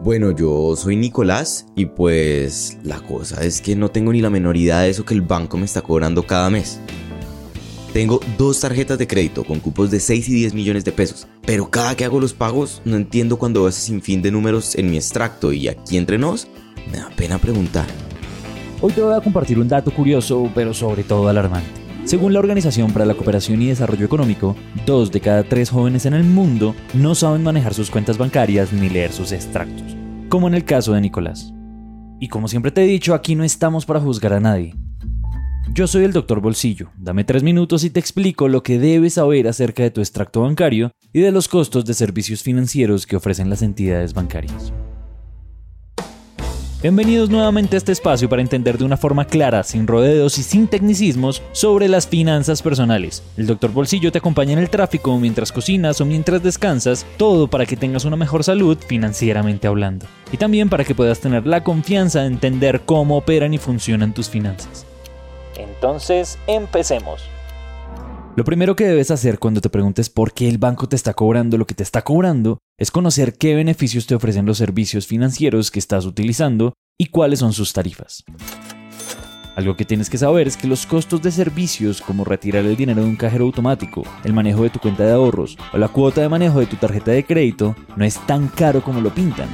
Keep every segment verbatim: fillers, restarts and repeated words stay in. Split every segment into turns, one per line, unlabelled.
Bueno, yo soy Nicolás y pues la cosa es que no tengo ni la menor idea de eso que el banco me está cobrando cada mes. Tengo dos tarjetas de crédito con cupos de seis y diez millones de pesos, pero cada que hago los pagos no entiendo cuando veo ese sinfín de números en mi extracto y aquí entre nos me da pena preguntar.
Hoy te voy a compartir un dato curioso, pero sobre todo alarmante. Según la Organización para la Cooperación y Desarrollo Económico, dos de cada tres jóvenes en el mundo no saben manejar sus cuentas bancarias ni leer sus extractos, como en el caso de Nicolás. Y como siempre te he dicho, aquí no estamos para juzgar a nadie. Yo soy el doctor Bolsillo, dame tres minutos y te explico lo que debes saber acerca de tu extracto bancario y de los costos de servicios financieros que ofrecen las entidades bancarias. Bienvenidos nuevamente a este espacio para entender de una forma clara, sin rodeos y sin tecnicismos, sobre las finanzas personales. El doctor Bolsillo te acompaña en el tráfico, mientras cocinas o mientras descansas, todo para que tengas una mejor salud financieramente hablando. Y también para que puedas tener la confianza de entender cómo operan y funcionan tus finanzas. Entonces, empecemos. Lo primero que debes hacer cuando te preguntes por qué el banco te está cobrando lo que te está cobrando es conocer qué beneficios te ofrecen los servicios financieros que estás utilizando y cuáles son sus tarifas. Algo que tienes que saber es que los costos de servicios como retirar el dinero de un cajero automático, el manejo de tu cuenta de ahorros o la cuota de manejo de tu tarjeta de crédito no es tan caro como lo pintan.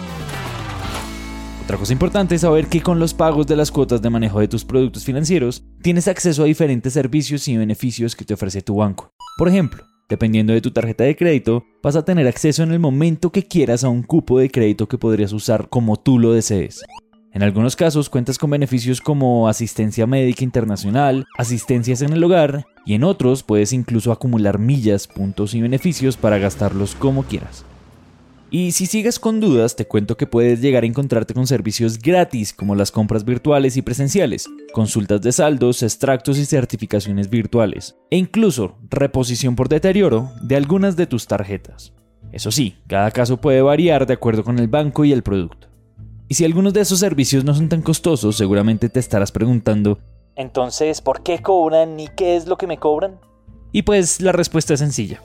Otra cosa importante es saber que con los pagos de las cuotas de manejo de tus productos financieros, tienes acceso a diferentes servicios y beneficios que te ofrece tu banco. Por ejemplo, dependiendo de tu tarjeta de crédito, vas a tener acceso en el momento que quieras a un cupo de crédito que podrías usar como tú lo desees. En algunos casos cuentas con beneficios como asistencia médica internacional, asistencias en el hogar, y en otros puedes incluso acumular millas, puntos y beneficios para gastarlos como quieras. Y si sigues con dudas, te cuento que puedes llegar a encontrarte con servicios gratis como las compras virtuales y presenciales, consultas de saldos, extractos y certificaciones virtuales, e incluso reposición por deterioro de algunas de tus tarjetas. Eso sí, cada caso puede variar de acuerdo con el banco y el producto. Y si algunos de esos servicios no son tan costosos, seguramente te estarás preguntando, entonces, ¿por qué cobran y qué es lo que me cobran? Y pues la respuesta es sencilla.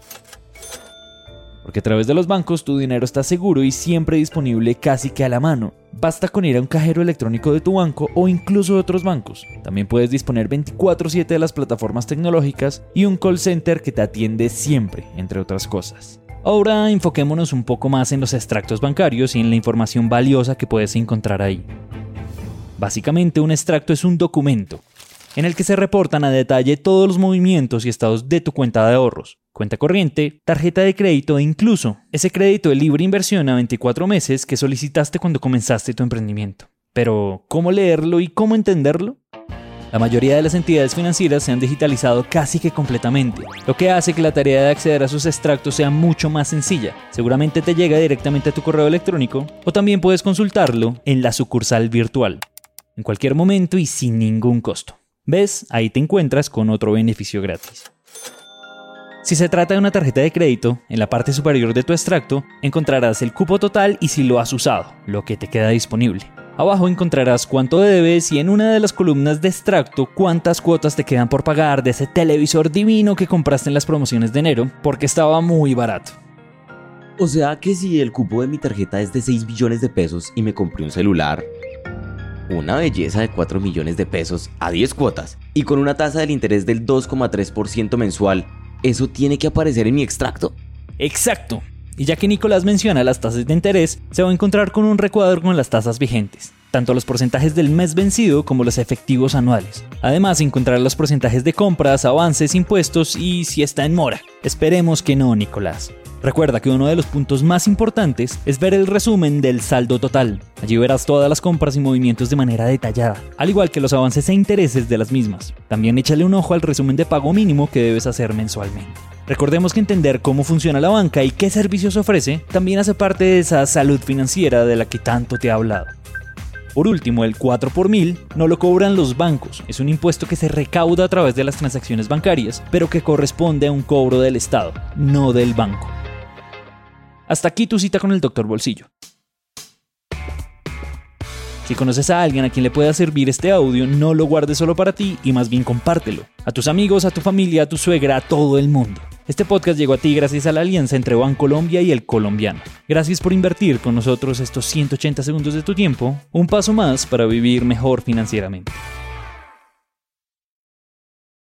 Porque a través de los bancos tu dinero está seguro y siempre disponible casi que a la mano. Basta con ir a un cajero electrónico de tu banco o incluso de otros bancos. También puedes disponer veinticuatro siete de las plataformas tecnológicas y un call center que te atiende siempre, entre otras cosas. Ahora enfoquémonos un poco más en los extractos bancarios y en la información valiosa que puedes encontrar ahí. Básicamente, un extracto es un documento en el que se reportan a detalle todos los movimientos y estados de tu cuenta de ahorros, cuenta corriente, tarjeta de crédito e incluso ese crédito de libre inversión a veinticuatro meses que solicitaste cuando comenzaste tu emprendimiento. Pero, ¿cómo leerlo y cómo entenderlo? La mayoría de las entidades financieras se han digitalizado casi que completamente, lo que hace que la tarea de acceder a sus extractos sea mucho más sencilla. Seguramente te llega directamente a tu correo electrónico o también puedes consultarlo en la sucursal virtual, en cualquier momento y sin ningún costo. ¿Ves? Ahí te encuentras con otro beneficio gratis. Si se trata de una tarjeta de crédito, en la parte superior de tu extracto encontrarás el cupo total y si lo has usado, lo que te queda disponible. Abajo encontrarás cuánto debes y en una de las columnas de extracto cuántas cuotas te quedan por pagar de ese televisor divino que compraste en las promociones de enero porque estaba muy barato.
O sea que si el cupo de mi tarjeta es de seis billones de pesos y me compré un celular, una belleza de cuatro millones de pesos a diez cuotas y con una tasa del interés del dos coma tres por ciento mensual, ¿eso tiene que aparecer en mi extracto?
¡Exacto! Y ya que Nicolás menciona las tasas de interés, se va a encontrar con un recuadro con las tasas vigentes, tanto los porcentajes del mes vencido como los efectivos anuales. Además, encontrará los porcentajes de compras, avances, impuestos y si está en mora. Esperemos que no, Nicolás. Recuerda que uno de los puntos más importantes es ver el resumen del saldo total. Allí verás todas las compras y movimientos de manera detallada, al igual que los avances e intereses de las mismas. También échale un ojo al resumen de pago mínimo que debes hacer mensualmente. Recordemos que entender cómo funciona la banca y qué servicios ofrece también hace parte de esa salud financiera de la que tanto te he hablado. Por último, el cuatro por mil no lo cobran los bancos, es un impuesto que se recauda a través de las transacciones bancarias, pero que corresponde a un cobro del Estado, no del banco. Hasta aquí tu cita con el doctor Bolsillo. Si conoces a alguien a quien le pueda servir este audio, no lo guardes solo para ti y más bien compártelo. A tus amigos, a tu familia, a tu suegra, a todo el mundo. Este podcast llegó a ti gracias a la alianza entre Bancolombia y El Colombiano. Gracias por invertir con nosotros estos ciento ochenta segundos de tu tiempo, un paso más para vivir mejor financieramente.